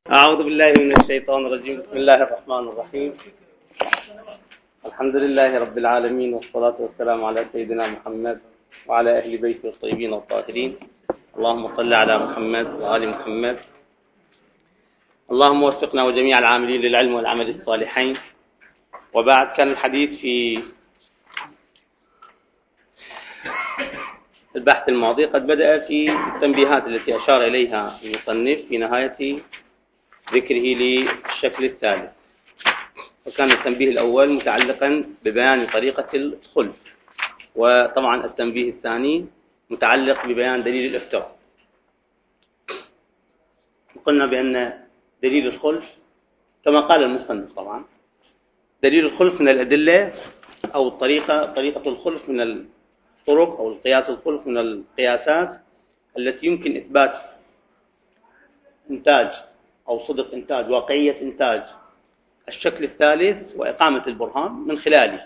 أعوذ بالله من الشيطان الرجيم. بسم الله الرحمن الرحيم. الحمد لله رب العالمين، والصلاة والسلام على سيدنا محمد وعلى أهل بيته الطيبين الطاهرين. اللهم صل على محمد وآل محمد. اللهم وفقنا وجميع العاملين للعلم والعمل الصالحين. وبعد، كان الحديث في البحث الماضي قد بدأ في التنبيهات التي أشار إليها المصنف في نهاية ذكره للشكل الثالث. وكان التنبيه الأول متعلقا ببيان طريقة الخلف، وطبعا التنبيه الثاني متعلق ببيان دليل الافتراء. قلنا بأن دليل الخلف كما قال المصنف، طبعا دليل الخلف من الأدلة أو طريقة الخلف من الطرق، أو القياس الخلف من القياسات التي يمكن إثبات إنتاج أو صدق إنتاج، واقعية إنتاج الشكل الثالث وإقامة البرهان من خلاله.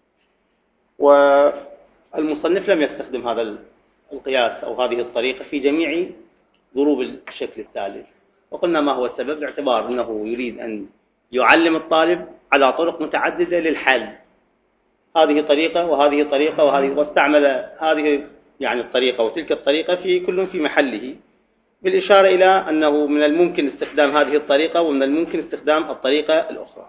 والمصنف لم يستخدم هذا القياس أو هذه الطريقة في جميع ضروب الشكل الثالث، وقلنا ما هو السبب، باعتبار أنه يريد أن يعلم الطالب على طرق متعددة للحل. هذه طريقة وهذه طريقة وهذه، واستعمل هذه يعني الطريقة وتلك الطريقة في كل في محله، بالإشارة إلى أنه من الممكن استخدام هذه الطريقة ومن الممكن استخدام الطريقة الأخرى.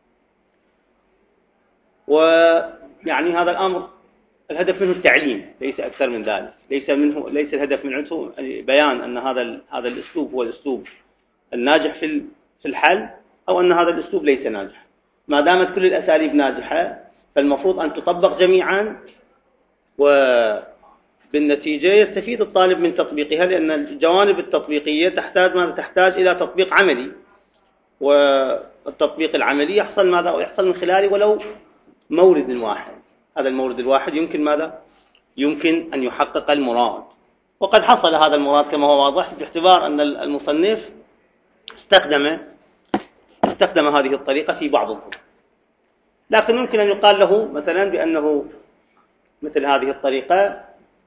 ويعني هذا الأمر الهدف منه التعليم، ليس أكثر من ذلك. ليس الهدف من عنده بيان أن هذا الأسلوب هو الأسلوب الناجح في الحل، أو أن هذا الأسلوب ليس ناجح. ما دامت كل الأساليب ناجحة فالمفروض أن تطبق جميعا، وبالنتيجة يستفيد الطالب من تطبيقها، لأن الجوانب التطبيقية تحتاج إلى تطبيق عملي، والتطبيق العملي يحصل ماذا؟ يحصل من خلاله ولو مورد واحد. هذا المورد الواحد يمكن أن يحقق المراد، وقد حصل هذا المراد كما هو واضح، باعتبار أن المصنف استخدم هذه الطريقة في بعض الظروف. لكن يمكن أن يقال له مثلا بأنه مثل هذه الطريقة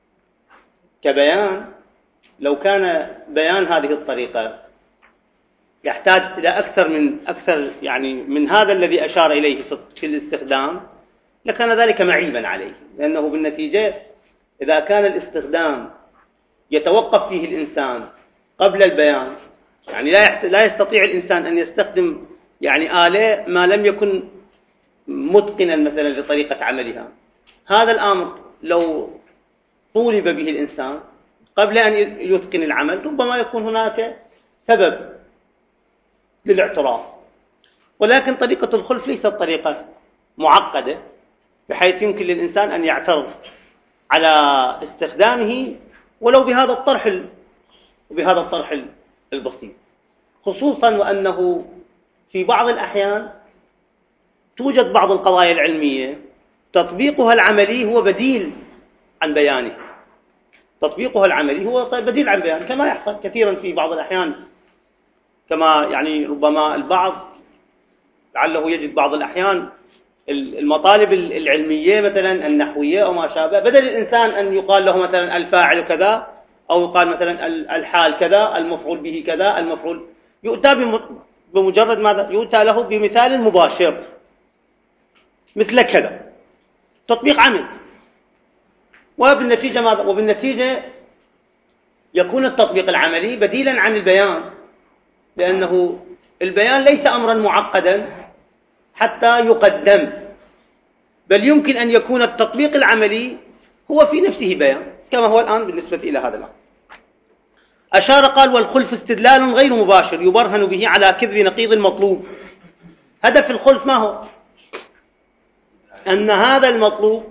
كبيان، لو كان بيان هذه الطريقة يحتاج إلى أكثر يعني من هذا الذي أشار إليه في الاستخدام، لكان ذلك معيبا عليه، لأنه بالنتيجة إذا كان الاستخدام يتوقف فيه الإنسان قبل البيان، يعني لا يستطيع الإنسان أن يستخدم يعني آلة ما لم يكن متقنا مثلا لطريقة عملها. هذا الأمر لو طولب به الإنسان قبل أن يتقن العمل، ربما يكون هناك سبب للاعتراض. ولكن طريقة الخلف ليست طريقة معقدة بحيث يمكن للإنسان أن يعترض على استخدامه ولو بهذا الطرح البسيط، خصوصا وأنه في بعض الأحيان توجد بعض القضايا العلمية تطبيقها العملي هو بديل عن بيانه. تطبيقها العملي هو بديل عن بيانه، كما يحصل كثيرا في بعض الأحيان، كما يعني ربما البعض لعله يجد بعض الأحيان المطالب العلمية مثلا النحوية أو ما شابه، بدل الإنسان أن يقال له مثلا الفاعل كذا، أو يقال مثلا الحال كذا، المفعول به كذا، المفعول، يؤتى بمجرد ماذا؟ يؤتى له بمثال مباشر مثل كذا، تطبيق عمل. وبالنتيجة ماذا؟ وبالنتيجة يكون التطبيق العملي بديلا عن البيان، لأنه البيان ليس أمرا معقدا حتى يقدم، بل يمكن أن يكون التطبيق العملي هو في نفسه بيان، كما هو الآن بالنسبة إلى هذا الأمر. أشار قال: والخلف استدلال غير مباشر يبرهن به على كذب نقيض المطلوب. هدف الخلف ما هو؟ أن هذا المطلوب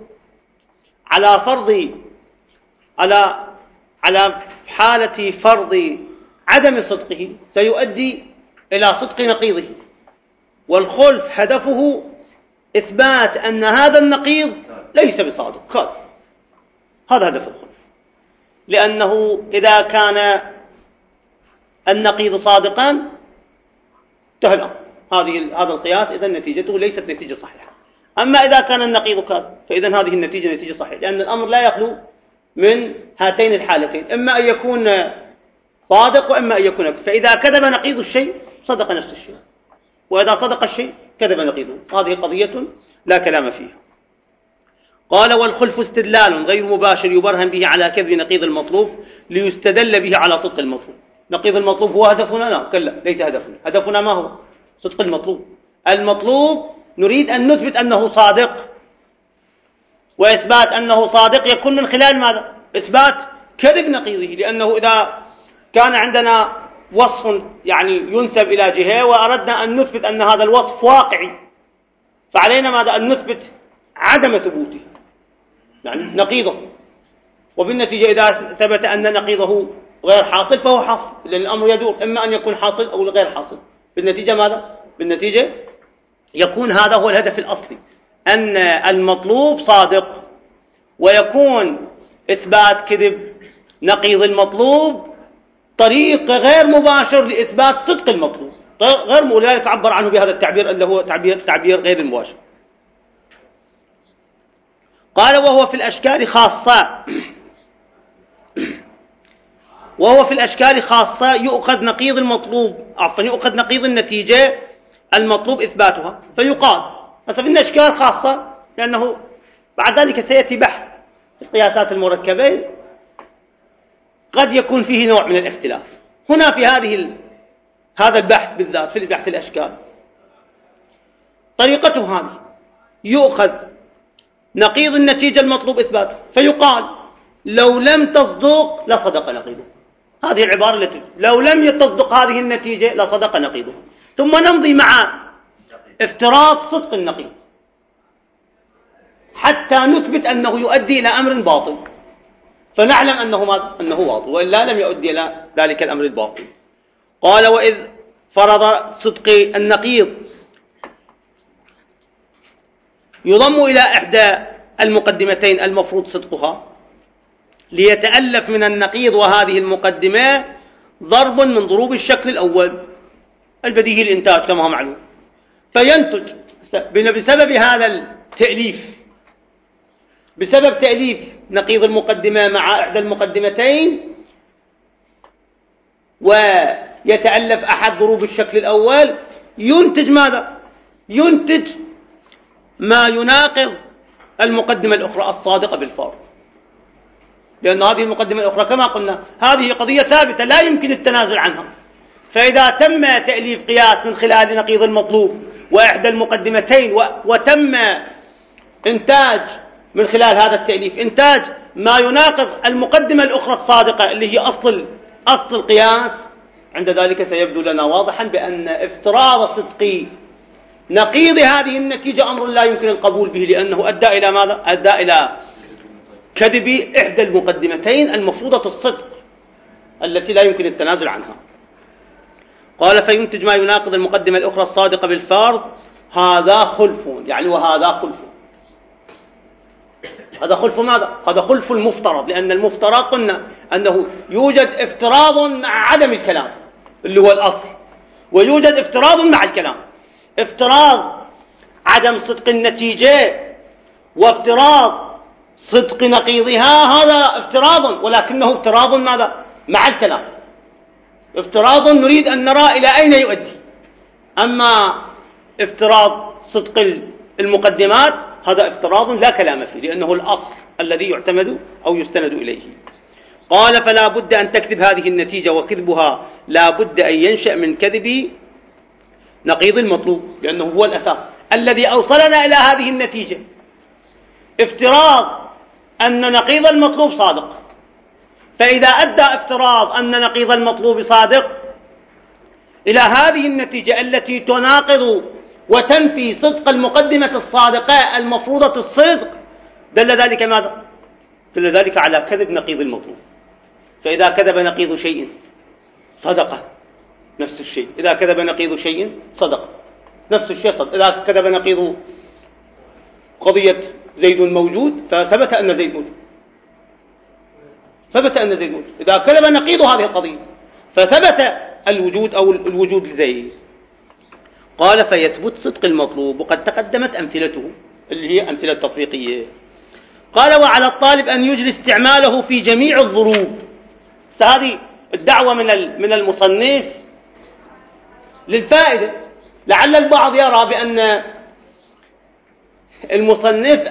على حالة فرض عدم صدقه سيؤدي إلى صدق نقيضه، والخلف هدفه إثبات أن هذا النقيض ليس بصادق. هذا هدف الخلف، لأنه إذا كان النقيض صادقا انتهى هذا القياس، إذا نتيجته ليست نتيجة صحيحة. أما إذا كان النقيض كاذب فإذا هذه النتيجة نتيجة صحيحة، لأن الأمر لا يخلو من هاتين الحالتين، إما أن يكون صادق وإما أن يكون كذب. فإذا كذب نقيض الشيء صدق نفس الشيء، وإذا صدق الشيء كذب نقيضه. هذه قضية لا كلام فيها. قال: والخلف استدلال غير مباشر يبرهن به على كذب نقيض المطلوب ليستدل به على صدق المطلوب. نقيض المطلوب هو هدفنا؟ لا، كلا، ليس هدفنا. هدفنا ما هو؟ صدق المطلوب. المطلوب نريد أن نثبت أنه صادق، وإثبات أنه صادق يكون من خلال ماذا؟ إثبات كذب نقيضه، لأنه إذا كان عندنا وصف يعني ينسب إلى جهة وأردنا أن نثبت أن هذا الوصف واقعي، فعلينا ماذا؟ أن نثبت عدم ثبوته، يعني نقيضه. وبالنتيجة إذا ثبت أن نقيضه غير حاصل فهو حاصل، لأن الأمر يدور إما أن يكون حاصل أو غير حاصل. بالنتيجة ماذا؟ بالنتيجة يكون هذا هو الهدف الأصلي، أن المطلوب صادق، ويكون إثبات كذب نقيض المطلوب طريق غير مباشر لإثبات صدق المطلوب، غير لا يتعبر عنه بهذا التعبير اللي هو تعبير غير المباشر. قال: وهو في الأشكال خاصة يؤخذ نقيض المطلوب، يؤخذ نقيض النتيجة المطلوب إثباتها، فيقال مثلا إن أشكال خاصة، لأنه بعد ذلك سيأتي بحث القياسات المركبة قد يكون فيه نوع من الاختلاف. هنا في هذا البحث بالذات، في بحث الأشكال، طريقته هذه: يؤخذ نقيض النتيجة المطلوب إثباته، فيقال: لو لم تصدق لصدق نقيضه. هذه العبارة التي لو لم تصدق هذه النتيجة لصدق نقيضه. ثم نمضي مع افتراض صدق النقيض حتى نثبت أنه يؤدي إلى أمر باطل، فنعلم أنه باطل، وإلا لم يؤدي إلى ذلك الأمر الباطل. قال: وإذ فرض صدق النقيض يضم إلى إحدى المقدمتين المفروض صدقها، ليتألف من النقيض وهذه المقدمة ضرب من ضروب الشكل الأول البديهي الإنتاج كما هو معلوم، فينتج بسبب هذا التأليف، بسبب تأليف نقيض المقدمة مع إحدى المقدمتين، ويتألف أحد ضروب الشكل الأول، ينتج ماذا؟ ينتج ما يناقض المقدمة الأخرى الصادقة بالفرض، لأن هذه المقدمة الأخرى كما قلنا هذه قضية ثابتة لا يمكن التنازل عنها. فإذا تم تأليف قياس من خلال نقيض المطلوب وإحدى المقدمتين، وتم إنتاج من خلال هذا التأليف إنتاج ما يناقض المقدمة الأخرى الصادقة اللي هي أصل القياس، عند ذلك سيبدو لنا واضحا بأن افتراض صدق نقيض هذه النتيجة أمر لا يمكن القبول به، لأنه أدى إلى ماذا؟ أدى إلى كذب إحدى المقدمتين المفروضة الصدق التي لا يمكن التنازل عنها. قال: فينتج ما يناقض المقدمة الأخرى الصادقة بالفرض، هذا خلف، يعني وهذا خلف. هذا خلف ماذا؟ هذا خلف المفترض، لأن المفترض قلنا أنه يوجد افتراض مع عدم الكلام اللي هو الأصل، ويوجد افتراض مع الكلام. افتراض عدم صدق النتيجة وافتراض صدق نقيضها، هذا افتراض، ولكنه افتراض ماذا؟ مع الكلام، افتراض نريد أن نرى إلى أين يؤدي. أما افتراض صدق المقدمات هذا افتراض لا كلام فيه، لأنه الأصل الذي يعتمد أو يستند إليه. قال: فلا بد أن تكذب هذه النتيجة، وكذبها لا بد أن ينشأ من كذب نقيض المطلوب، لأنه هو الأساس الذي أوصلنا إلى هذه النتيجة. افتراض أن نقيض المطلوب صادق، فإذا أدى افتراض أن نقيض المطلوب صادق إلى هذه النتيجة التي تناقض وتنفي صدق المقدمة الصادقة المفروضة الصدق، دل ذلك ماذا؟ دل ذلك على كذب نقيض المطلوب. فإذا كذب نقيض شيء صدق نفس الشيء، إذا كذب نقيض شيء صدق نفس الشيء صدق. إذا كذب نقيض قضية زيد موجود فثبت أن زيد موجود، ثبت أن زيد موجود. إذا كذب نقيض هذه القضية فثبت الوجود أو الوجود لزيد. قال: فيثبت صدق المطلوب، وقد تقدمت أمثلته اللي هي أمثلة تطبيقية. قال: وعلى الطالب أن يجري استعماله في جميع الظروف. هذه الدعوة من المصنف للفائدة. لعل البعض يرى بأن المصنف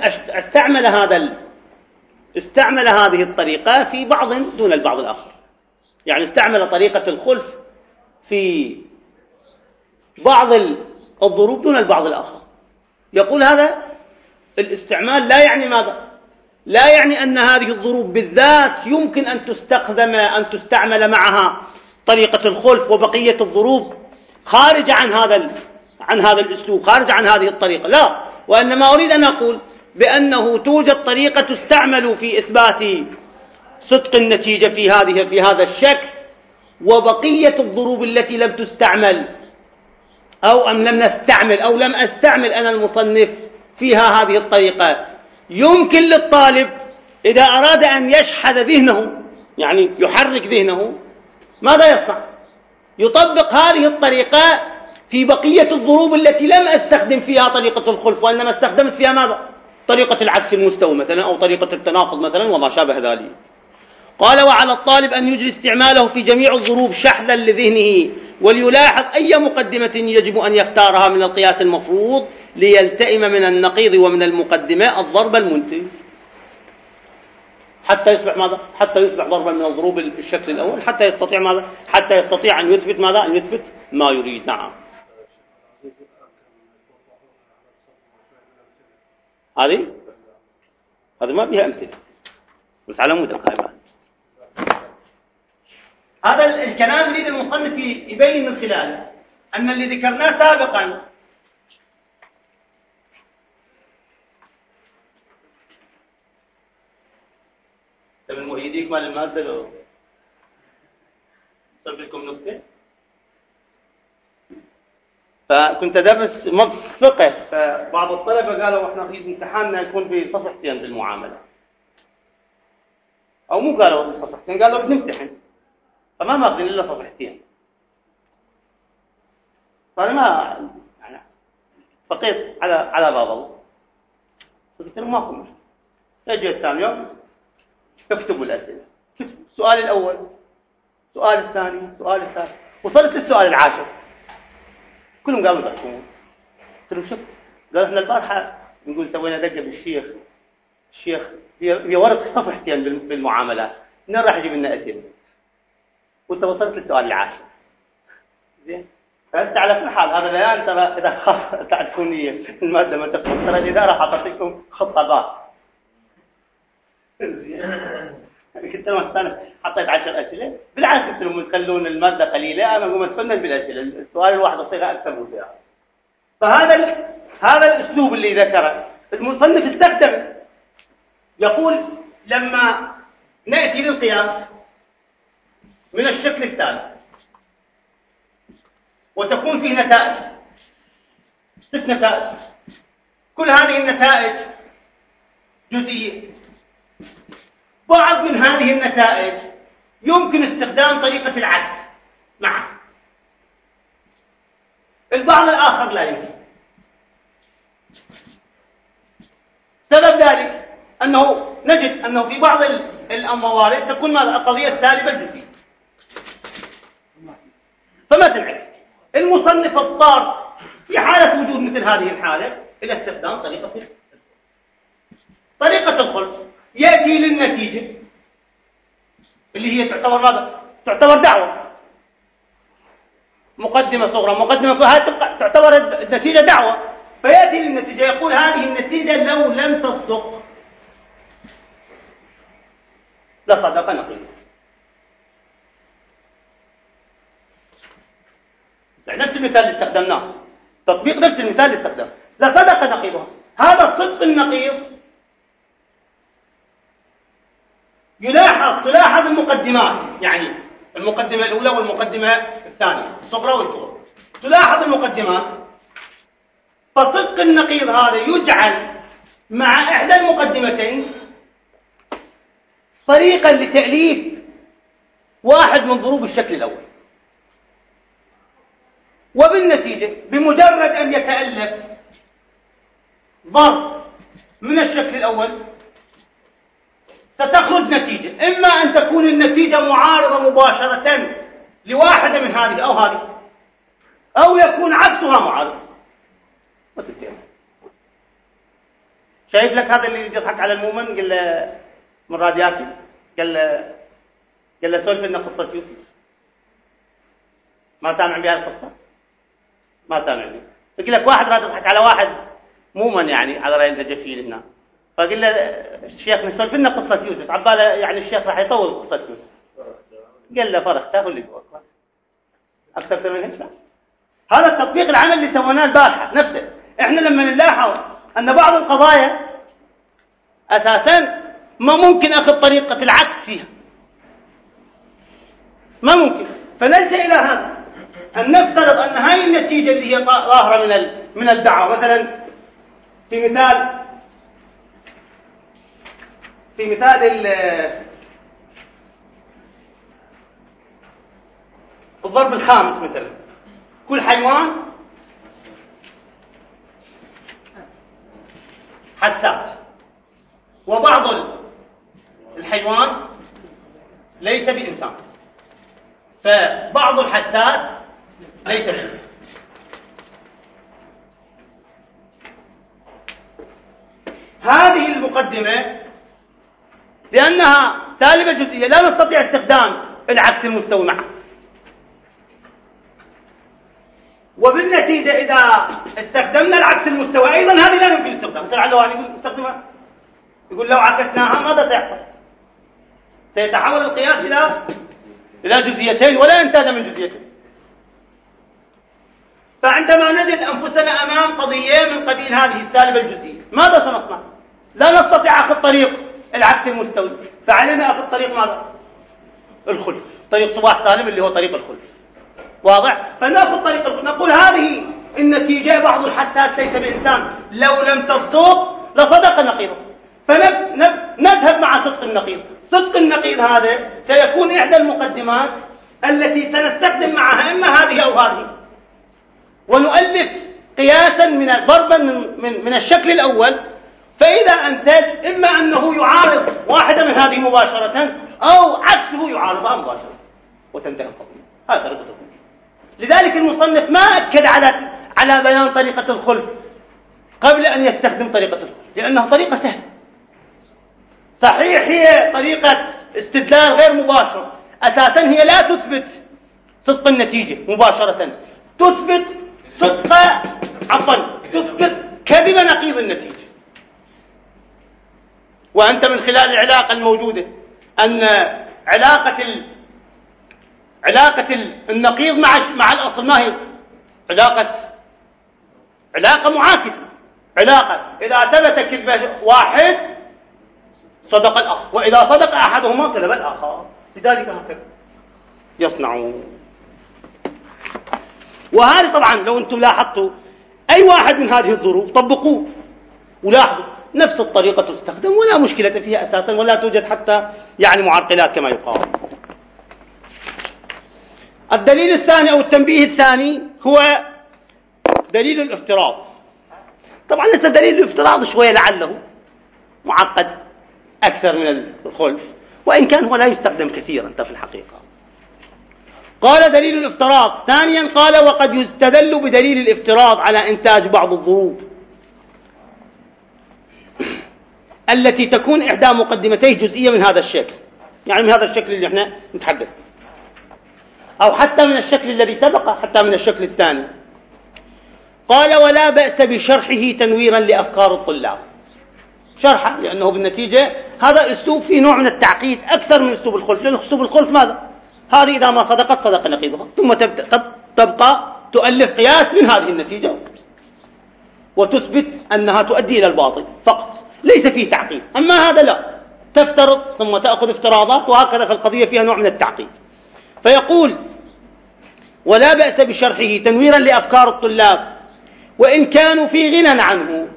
استعمل هذه الطريقة في بعض دون البعض الآخر، يعني استعمل طريقة الخلف في بعض الضروب دون البعض الآخر. يقول هذا الاستعمال لا يعني ماذا؟ لا يعني أن هذه الضروب بالذات يمكن أن تستعمل معها طريقة الخلف، وبقية الضروب خارجة عن هذا الأسلوب، خارجة عن هذه الطريقة، لا. وإنما أريد أن أقول بأنه توجد طريقة تستعمل في إثبات صدق النتيجة في هذا الشكل، وبقية الضروب التي لم تستعمل أو لم أستعمل أنا المصنف فيها هذه الطريقة، يمكن للطالب إذا أراد أن يشحذ ذهنه، يعني يحرك ذهنه، ماذا يصنع؟ يطبق هذه الطريقة في بقية الضروب التي لم أستخدم فيها طريقة الخلف، وإنما استخدمت فيها ماذا؟ طريقة العكس المستوى مثلا، أو طريقة التناقض مثلا، وما شابه ذلك. قال: وعلى الطالب أن يجري استعماله في جميع الضروب شحذا لذهنه، وليلاحظ أي مقدمة يجب أن يختارها من القياس المفروض ليلتئم من النقيض ومن المقدمة الضرب المنتج، حتى يصبح ماذا؟ حتى يصبح ضربا من الضروب الشكل الأول، حتى يستطيع ماذا؟ حتى يستطيع أن يثبت ماذا؟ أن يثبت ما يريد. نعم، هذه ما فيها أمثلة، بس على مود القائمات. هذا الكلام يريد المصنف يبين من خلاله أن اللي ذكرناه سابقا من مؤيديك مال المادة لو صرف لكم نكتة. فكنت أدرس فقه، فبعض الطلبة قالوا احنا نريد امتحاننا يكون في صفحتين بالمعاملة، أو مو قالوا صفحتين، قالوا بنمتحن، فما ماخذين إلا صفحتين. فأنا ما يعني بقيت على باب الله، قلت لهم ماكو مشكلة. فجأة الثاني يوم اكتبوا الأسئلة، السؤال الأول، السؤال الثاني، السؤال الثالث، وصلت للسؤال العاشر، كلهم قالوا تحكمون. قلت لهم شوف، قالوا احنا البارحة نقول سوينا دقة بالشيخ، الشيخ هي ورق صفحتين بالمعاملات، منين راح يجيب لنا أسئلة؟ وانت وصلت للسؤال العاشر. زين، فانت على كل حال هذا بيان ترى اذا خاف تعرفون الماده ما تفهم، ترى الاداره حاطتكم خطه باء. كنت انا حطيت 10 اسئله، بالعكس قلت لهم تخلون الماده قليله، انا اقوم اتفنن بالاسئله، السؤال الواحد صيغه اكثر من صيغه. فهذا الاسلوب اللي ذكره المصنف استخدمه، يقول لما ناتي للقياس من الشكل التالي وتكون فيه نتائج، 6 نتائج، كل هذه النتائج جزئية. بعض من هذه النتائج يمكن استخدام طريقة العكس معه، البعض الآخر لا يمكن. سبب ذلك أنه نجد أنه في بعض الموارد تكون القضية السالبة الجزئية، فمثلا المصنف اضطر في حالة وجود مثل هذه الحالة إلى استخدام طريقة الخلف، يأتي للنتيجة اللي هي تعتبر ماذا؟ تعتبر دعوة، مقدمة صغرى، مقدمة كبرى، تعتبر النتيجة دعوة، فيأتي للنتيجة يقول هذه النتيجة لو لم تصدق لصدق نقيض. نفس المثال اللي استخدمناه، تطبيق نفس المثال اللي استخدمناه، لصدق نقيضها. هذا الصدق النقيض تلاحظ المقدمات، يعني المقدمة الأولى والمقدمة الثانية، الصغرى والكبرى، تلاحظ المقدمات، فصدق النقيض هذا يجعل مع إحدى المقدمتين طريقا لتأليف واحد من ضروب الشكل الأول، وبالنتيجة بمجرد أن يتألف ضرب من الشكل الأول ستخرج نتيجة، إما أن تكون النتيجة معارضة مباشرة لواحدة من هذه أو هذه، أو يكون عكسها معارض وتنتهي. شايف لك هذا اللي يضحك على المؤمن؟ قال له من رادياتي، قال له سولف لنا قصة يوسف. ما سامع بها القصة؟ ما سامع بها. يقول لك واحد راد يضحك على واحد مؤمن يعني على رأي النجفيل هنا، فقال له الشيخ نسولف لنا قصة يوسف، عباله يعني الشيخ راح يطول قصة يوسف. قال له فرخ تاخذ اللي جواك أكثر من هيك. هذا التطبيق العمل اللي سويناه البارحة نفسه. احنا لما نلاحظ أن بعض القضايا أساسا ما ممكن أخذ طريقة العكس فيها، ما ممكن، فنلجأ إلى هذا أن نفترض أن هذه النتيجة اللي هي ظاهرة من الدعوة. مثلا في مثال الضرب الخامس مثلا، كل حيوان حساس، وبعض الحيوان ليس بإنسان، فبعض الحساس ليس بإنسان. هذه المقدمة لأنها سالبة جزئية لا نستطيع استخدام العكس المستوي معه، وبالنتيجة إذا استخدمنا العكس المستوى أيضا هذه لا يمكن استخدامها. مثل على يقول استخدمها، يقول لو عكسناها ماذا سيحصل؟ سيتحول القياس إلى جزئيتين ولا ينتهي من جزئيتين. فعندما نجد أنفسنا أمام قضية من قبيل هذه السالبة الجزئية ماذا سنصنع؟ لا نستطيع أخذ طريق العكس المستوي، فعلينا أخذ طريق ماذا؟ الخلف، طريق صباح سالم اللي هو طريق الخلف. واضح؟ فنأخذ طريق الخلف، نقول هذه النتيجة بعض الحساس ليس بإنسان، لو لم تصدق لصدق النقيض، فنذهب مع صدق النقيض. صدق النقيض هذا سيكون إحدى المقدمات التي سنستخدم معها إما هذه أو هذه، ونؤلف قياسا ضربا من الشكل الأول، فإذا أنتج إما أنه يعارض واحدة من هذه مباشرة أو عكسه يعارضها مباشرة وتنتهي القضية. هذا طريقة الخلف. لذلك المصنف ما أكد على بيان طريقة الخلف قبل أن يستخدم طريقة الخلف، لأنها طريقة سهلة. صحيح هي طريقة استدلال غير مباشر، أساسا هي لا تثبت صدق النتيجة مباشرة، تثبت تثبت كذب نقيض النتيجة. وأنت من خلال العلاقة الموجودة أن علاقة النقيض مع الأصل ما هي علاقة معاكسة. علاقة إذا ثبت كذبة واحد صدق الآخر، وإذا صدق أحدهما كذب الآخر، لذلك هكذا يصنعون. وهذه طبعا لو أنتم لاحظتوا أي واحد من هذه الظروف طبقوه ولاحظوا نفس الطريقة تستخدم ولا مشكلة فيها أساسا، ولا توجد حتى يعني معرقلات كما يقال. الدليل الثاني أو التنبيه الثاني هو دليل الافتراض. طبعا لسه دليل الافتراض شوية لعله معقد أكثر من الخلف، وإن كان هو لا يستخدم كثيرا في الحقيقة. قال دليل الافتراض. ثانيا قال وقد يستدل بدليل الافتراض على إنتاج بعض الظروف التي تكون إحدى مقدمتيه جزئية من هذا الشكل، يعني من هذا الشكل اللي احنا نتحدث، أو حتى من الشكل الذي سبق، حتى من الشكل الثاني. قال ولا بأس بشرحه تنويرا لأفكار الطلاب. شرحه لأنه بالنتيجة هذا أسلوب فيه نوع من التعقيد أكثر من أسلوب الخلف، لأن أسلوب الخلف ماذا؟ هذه إذا ما صدقت صدق نقيضها، ثم تبقى تؤلف قياس من هذه النتيجة وتثبت أنها تؤدي إلى الباطل فقط، ليس فيه تعقيد. أما هذا لا، تفترض ثم تأخذ افتراضات، وهكذا في القضية فيها نوع من التعقيد. فيقول ولا بأس بشرحه تنويرا لأفكار الطلاب وإن كانوا في غنى عنه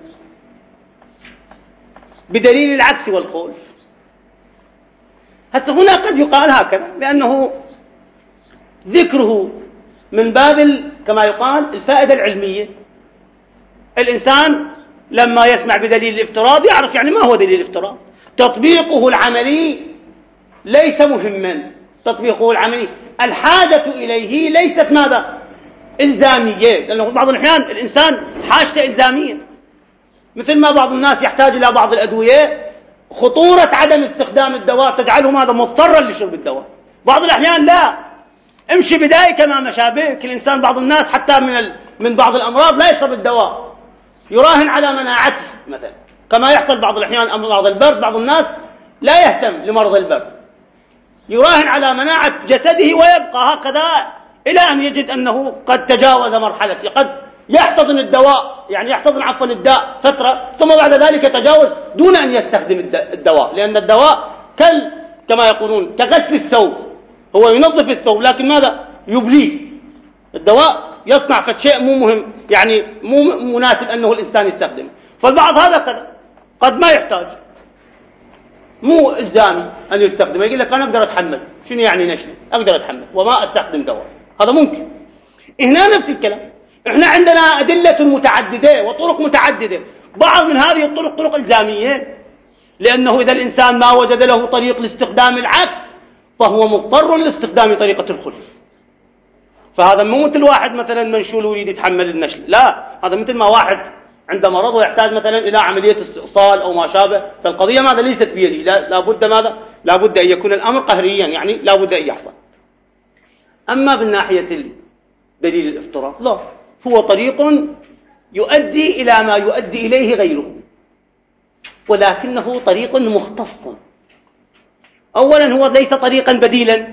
بدليل العكس والخلف. حتى هنا قد يقال هكذا لأنه ذكره من باب كما يقال الفائدة العلمية. الإنسان لما يسمع بدليل الافتراض يعرف يعني ما هو دليل الافتراض. تطبيقه العملي ليس مهما، تطبيقه العملي الحاجة إليه ليست ماذا؟ إلزامية، لأنه بعض الأحيان الإنسان حاجته إلزامية، مثل ما بعض الناس يحتاج إلى بعض الأدوية، خطورة عدم استخدام الدواء تجعله ماذا مضطرا لشرب الدواء. بعض الأحيان لا، امشي بداية كما مشى بك الإنسان. بعض الناس حتى من بعض الأمراض لا يشرب الدواء، يراهن على مناعته مثلا، كما يحصل بعض الأحيان أمراض البرد. بعض الناس لا يهتم لمرض البرد، يراهن على مناعة جسده ويبقى هكذا إلى أن يجد أنه قد تجاوز مرحلته، قد يحتضن الدواء، يعني يحتضن عفوا الداء فترة، ثم بعد ذلك يتجاوز دون أن يستخدم الدواء، لأن الدواء كما يقولون كغسل الثوب، هو ينظف الثوب لكن ماذا يبليه. الدواء يصنع شيء مو مهم، يعني مو مناسب أنه الإنسان يستخدمه. فالبعض هذا كذا قد ما يحتاج، مو إلزامي أن يستخدمه، يقول لك أنا أقدر أتحمل، شنو يعني نشلي أقدر أتحمل وما أستخدم دواء، هذا ممكن. هنا نفس الكلام، إحنا عندنا أدلة متعددة وطرق متعددة. بعض من هذه الطرق طرق إلزامية، لأنه إذا الإنسان ما وجد له طريق لاستخدام العكس فهو مضطر لاستخدام طريقة الخلف. فهذا مو مثل واحد مثلا منشول يريد يتحمل النشل، لا، هذا مثل ما واحد عنده مرض ويحتاج مثلا إلى عملية استئصال أو ما شابه، فالقضية ماذا ليست بيدي، لابد ماذا، لابد أن يكون الأمر قهريا، يعني لابد أن يحصل. أما بالناحية دليل الافتراض لا، هو طريق يؤدي إلى ما يؤدي إليه غيره، ولكنه طريق مختص. أولا هو ليس طريقا بديلا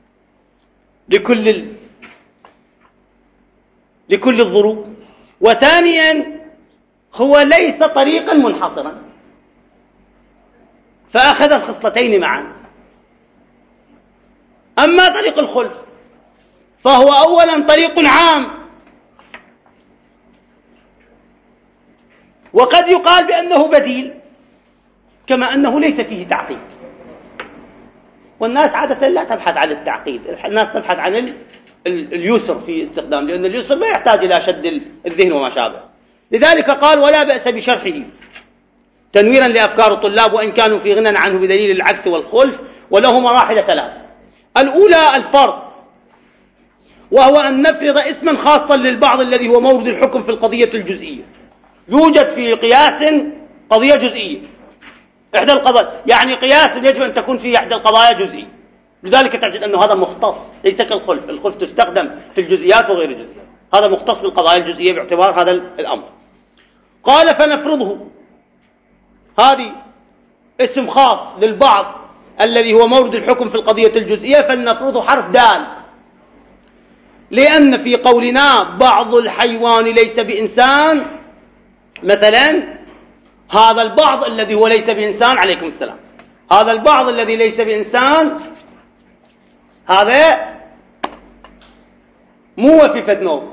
لكل الظروف، وثانيا هو ليس طريقا منحصرا، فأخذ الخصلتين معا. أما طريق الخلف فهو أولا طريق عام، وقد يقال بأنه بديل، كما أنه ليس فيه تعقيد. والناس عادة لا تبحث عن التعقيد، الناس تبحث عن اليسر في استخدام، لأن اليسر لا يحتاج إلى شد الذهن وما شابه. لذلك قال ولا بأس بشرحه تنويرا لأفكار الطلاب، وإن كانوا في غنى عنه بدليل العكس والخلف، وله مراحل ثلاث. الأولى الفرض، وهو أن نفرض اسما خاصا للبعض الذي هو مورد الحكم في القضية الجزئية. يوجد في قياس قضية جزئية، إحدى القضايا، يعني قياس يجب أن تكون فيه إحدى القضايا جزئية، لذلك تجد أنه هذا مختص، ليس كالخلف. الخلف تستخدم في الجزئيات وغير الجزئيات، هذا مختص بالقضايا الجزئية باعتبار هذا الأمر. قال فنفرضه، هذه اسم خاص للبعض الذي هو مورد الحكم في القضية الجزئية، فلنفرضه حرف دال، لأن في قولنا بعض الحيوان ليس بإنسان مثلا، هذا البعض الذي هو ليس بإنسان، عليكم السلام، هذا البعض الذي ليس بإنسان هذا مو وفي نوم،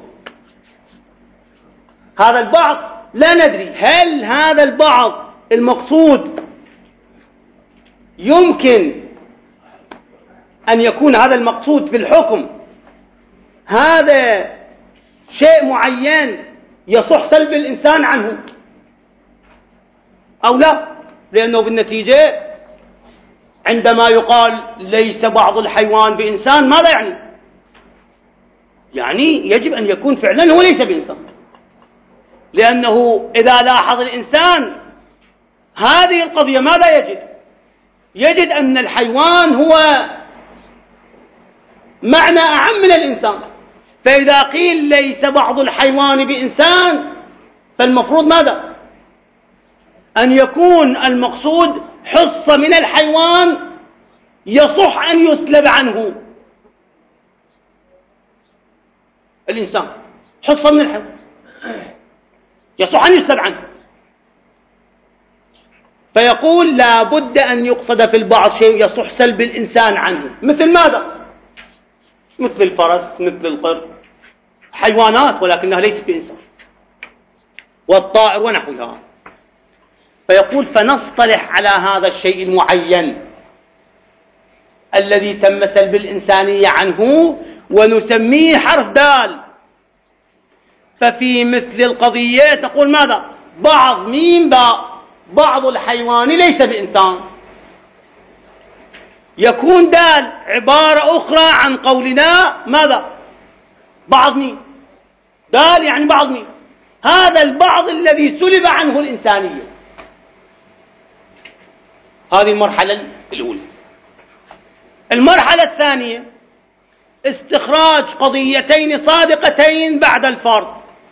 هذا البعض لا ندري هل هذا البعض المقصود يمكن أن يكون هذا المقصود في الحكم هذا شيء معين يصح سلب الإنسان عنه أو لا، لأنه بالنتيجة عندما يقال ليس بعض الحيوان بإنسان ماذا يعني؟ يعني يجب أن يكون فعلا هو ليس بإنسان، لأنه إذا لاحظ الإنسان هذه القضية ماذا يجد أن الحيوان هو معنى أعم من الإنسان. فإذا قيل ليس بعض الحيوان بإنسان فالمفروض ماذا؟ أن يكون المقصود حصة من الحيوان يصح أن يسلب عنه الإنسان، حصة من الحيوان يصح أن يسلب عنه. فيقول لا بد أن يقصد في البعض شيء يصح سلب الإنسان عنه، مثل ماذا؟ مثل الفرس، مثل القرد، حيوانات ولكنها ليست بإنسان، والطائر ونحوها. فيقول فنصطلح على هذا الشيء المعين الذي تم سلب الإنسانية عنه ونسميه حرف دال. ففي مثل القضية تقول ماذا؟ بعض ميم باء، بعض الحيوان ليس بإنسان، يكون دال عبارة أخرى عن قولنا ماذا؟ بعض ميم، دال يعني بعض ميم، هذا البعض الذي سلب عنه الإنسانية. هذه المرحلة الأولى. المرحلة الثانية استخراج قضيتين صادقتين بعد الفرض،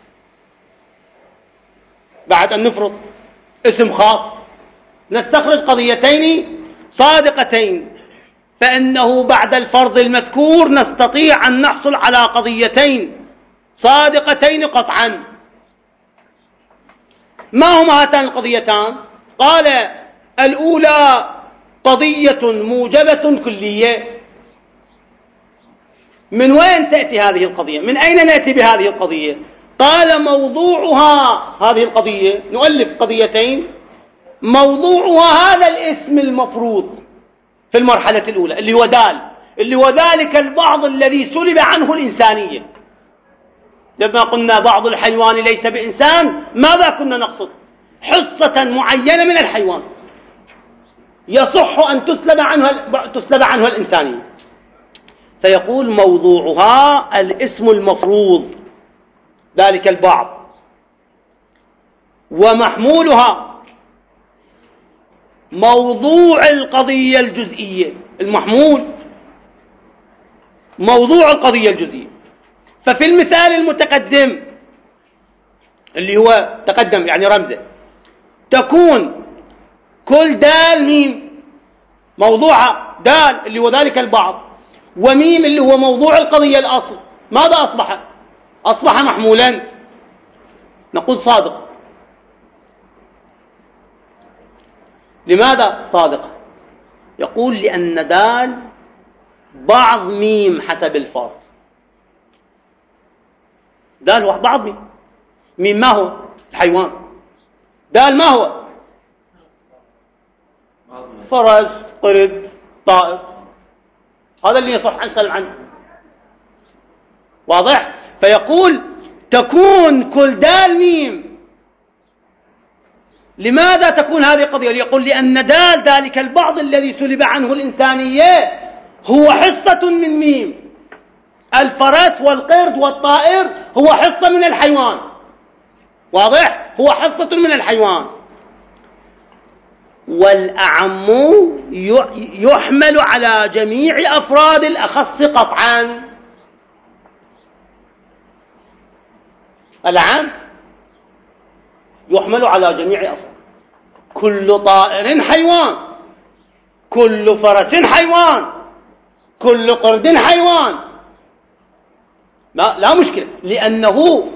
بعد أن نفرض اسم خاص نستخرج قضيتين صادقتين، فإنه بعد الفرض المذكور نستطيع أن نحصل على قضيتين صادقتين قطعا. ما هما هاتان القضيتان؟ قال الأولى قضية موجبة كلية. من وين تأتي هذه القضية؟ من أين نأتي بهذه القضية؟ قال موضوعها هذه القضية، نؤلف قضيتين، موضوعها هذا الاسم المفروض في المرحلة الأولى اللي هو دال، اللي هو ذلك البعض الذي سلب عنه الإنسانية. لما قلنا بعض الحيوان ليس بإنسان، ماذا كنا نقصد؟ حصة معينة من الحيوان يصح أن تسلب عنه الإنسانية. فيقول موضوعها الاسم المفروض ذلك البعض، ومحمولها موضوع القضية الجزئية. المحمول موضوع القضية الجزئية. ففي المثال المتقدم اللي هو تقدم يعني رمزه، تكون كل دال ميم موضوعها دال اللي هو ذلك البعض، وميم اللي هو موضوع القضية الأصل. ماذا أصبح؟ أصبح محمولا، نقول صادق. لماذا صادق؟ يقول لأن دال بعض ميم حسب الفرض. دال هو بعض ميم. ميم ما هو؟ الحيوان. دال ما هو؟ فرس، قرد، طائر. هذا اللي يصح أن نسأل عنه. واضح؟ فيقول تكون كل دال ميم. لماذا تكون هذه القضية؟ يقول لأن دال ذلك البعض الذي سلب عنه الإنسانية هو حصة من ميم. الفرس والقرد والطائر هو حصة من الحيوان. واضح؟ هو حصة من الحيوان. والأعم يحمل على جميع أفراد الأخص قطعا. العام يحمل على جميع أفراد. كل طائر حيوان، كل فرس حيوان، كل قرد حيوان. لا مشكلة، لأنه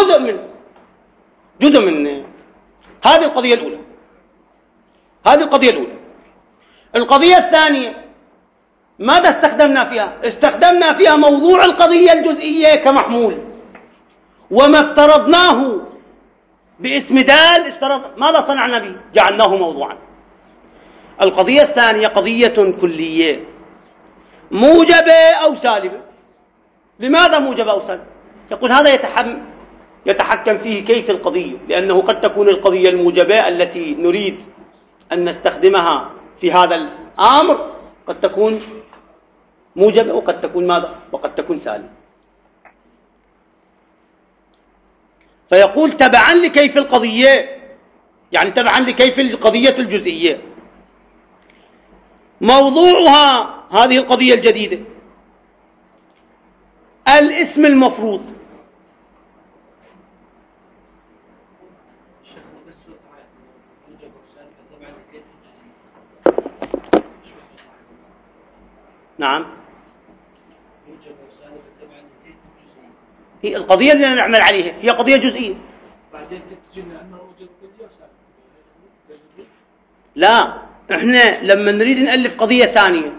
جزء من هذه القضية الأولى. هذه القضية الأولى. القضية الثانية ماذا استخدمنا فيها؟ استخدمنا فيها موضوع القضية الجزئية كمحمول، وما افترضناه باسم دال ماذا صنعنا به؟ جعلناه موضوعا. القضية الثانية قضية كلية موجبة أو سالبة. لماذا موجبة أو سالبة؟ يقول هذا يتحكم فيه كيف القضية، لأنه قد تكون القضية الموجبة التي نريد أن نستخدمها في هذا الأمر قد تكون موجبة، وقد تكون ماذا؟ وقد تكون سالبة. فيقول تبعا لكيف القضية، يعني تبعا لكيف القضية الجزئية، موضوعها هذه القضية الجديدة الاسم المفروض. نعم، هي القضية اللي نعمل عليها هي قضية جزئية. لا، احنا لما نريد نألف قضية ثانية،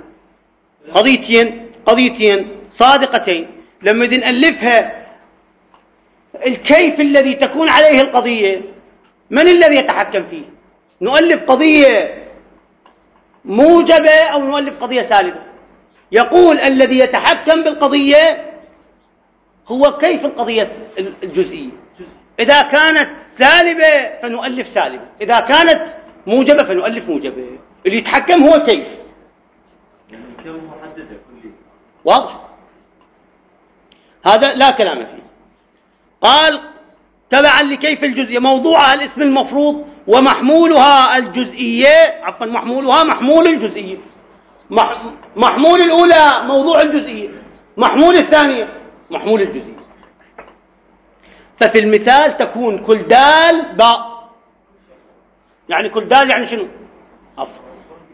قضيتين صادقتين، لما نريد نألفها الكيف الذي تكون عليه القضية من الذي يتحكم فيه؟ نؤلف قضية موجبة أو نؤلف قضية سالبة؟ يقول الذي يتحكم بالقضية هو كيف القضية الجزئية. إذا كانت سالبة فنؤلف سالبة، إذا كانت موجبة فنؤلف موجبة. اللي يتحكم هو كيف. يعني كم محددة كلية. واضح؟ هذا لا كلام فيه. قال تبعا لكيف الجزئية موضوعها الاسم المفروض ومحمولها الجزئية، عفوا محمولها محمول الجزئية. محمول الأولى موضوع الجزئية، محمول الثانية محمول الجزئية. ففي المثال تكون كل دال باء، يعني كل دال يعني شنو؟ عفوا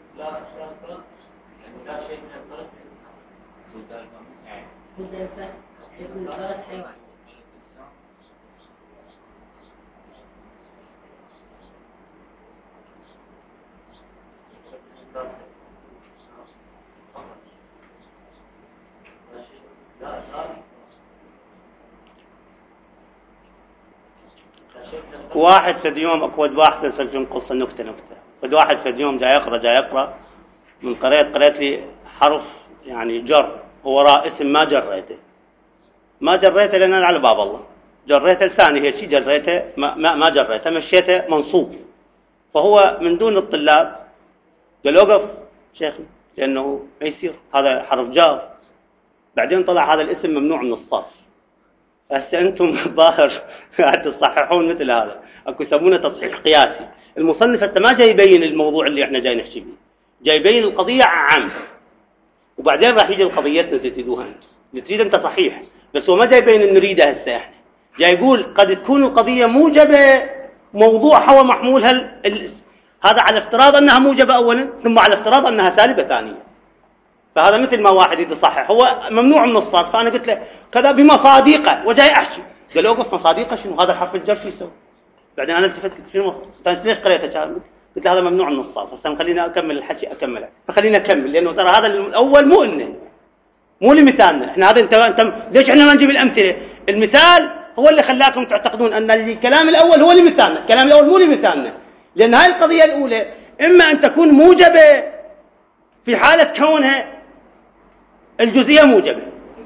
واحد في اليوم أكود واحد نسجل قصة نكتة فد واحد في اليوم جاي يقرأ من قريت لي حرف يعني جر ووراء اسم ما جريته لأن أنا على باب الله، جريته لساني هيك جريته ما جريته مشيته منصوب، فهو من دون الطلاب قال اوقف شيخنا لأنه ما يصير هذا حرف جار. بعدين طلع هذا الاسم ممنوع من الصرف. هسه أنتم ظاهر تصححون مثل هذا، أكو يسمونه تصحيح قياسي. المصنف هسه ما جاي يبين الموضوع اللي احنا جاي نحكي فيه، جاي يبين القضية عام، وبعدين راح يجي القضيتنا تريدوها انت تريد انت صحيح، بس هو ما جاي يبين نريدها هسه احنا، جاي يقول قد تكون القضية موجبة موضوعها ومحمولها هذا على افتراض انها موجبة اولا، ثم على افتراض انها سالبة ثانيا. فهذا مثل ما واحد يتصحح هو ممنوع من الصرف، فانا قلت له كذا بمصادقه وجاي احكي، قال له اوقف مصادقه شنو هذا حرف الجر شو يسوي؟ بعدين انا التفت قلت شنو انت ليش قريته؟ قلت له هذا ممنوع من الصرف. هسه خلينا اكمل الحكي اكمله، فخلينا نكمل لانه ترى هذا الاول مو لمثالنا احنا. هذا انت ليش احنا ما نجيب الامثله؟ المثال هو اللي خلاكم تعتقدون ان الكلام الاول هو لمثالنا، الكلام الاول مو لمثالنا، لان هاي القضيه الاولى اما ان تكون موجبه في حاله كونها الجزئيه موجبه،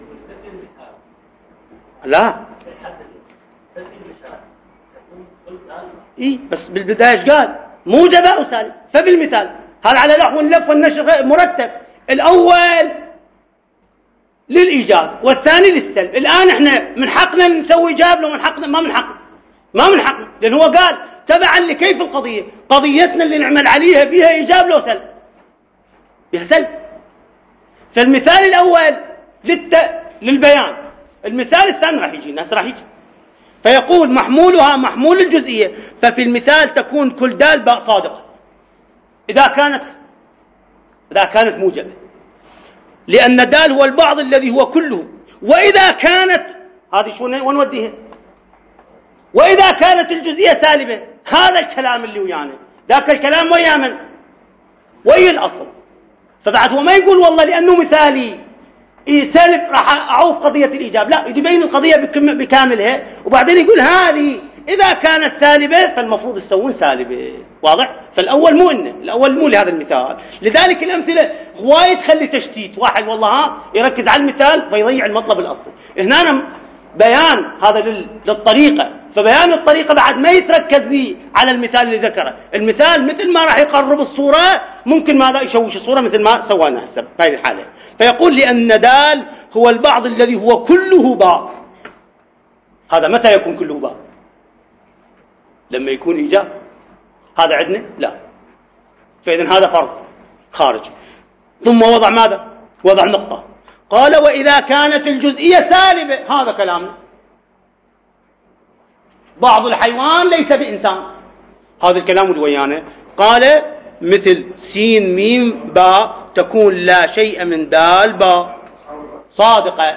لا بس بالبدايه قال موجبه وسالب، فبالمثال هذا على نحو اللف والنشر مرتب، الاول للايجاب والثاني للسلب. الان احنا من حقنا نسوي ايجاب لو من حقنا؟ ما من حقنا، لان هو قال تبعا لكيف القضيه، قضيتنا اللي نعمل عليها بها ايجاب لو سلب، بها سلب. فالمثال الاول للبيان، المثال الثاني راح يجي الناس راح يجي، فيقول محمولها محمول الجزئيه. ففي المثال تكون كل دال باء صادقه اذا كانت موجبه، لان دال هو البعض الذي هو كله، واذا كانت هذه شو ونوديها، واذا كانت الجزئيه سالبه، هذا الكلام اللي ويانا، ذاك الكلام ويا من؟ ويا الاصل. فبعد هو ما يقول والله لانه مثالي سالب راح اعوف قضيه الايجاب، لا، يبين القضيه بكاملها، وبعدين يقول هذه اذا كانت سالبه فالمفروض تسوون سالبه. واضح؟ فالاول الاول مو لهذا المثال. لذلك الامثله هوايه تخلي تشتيت، واحد والله يركز على المثال فيضيع المطلب الاصلي. هنا بيان هذا للطريقه، فبيان الطريقه بعد ما يتركز لي على المثال اللي ذكره. المثال مثل ما راح يقرب الصوره ممكن ماذا يشوش الصوره مثل ما سوانا هسه في هذه الحاله. فيقول لأن دال هو البعض الذي هو كله باء. هذا متى يكون كله باء؟ لما يكون إيجاب. هذا عندنا؟ لا. فإذن هذا فرض خارج. ثم وضع ماذا؟ وضع نقطة، قال وإذا كانت الجزئية سالبة، هذا كلامنا. بعض الحيوان ليس بإنسان، هذا الكلام اللي ويانا. قال مثل سين ميم باء تكون لا شيء من دال باء صادقة،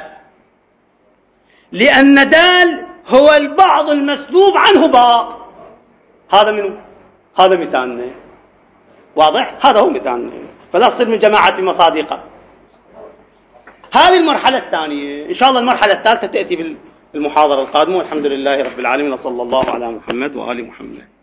لأن دال هو البعض المسلوب عنه باء. هذا منه؟ هذا مثالنا. واضح؟ هذا هو مثالنا. فلا تصير من جماعة مصادقة. هذه المرحلة الثانية. إن شاء الله المرحلة الثالثة تأتي بالمحاضرة القادمة، والحمد لله رب العالمين، وصلى الله على محمد وآل محمد.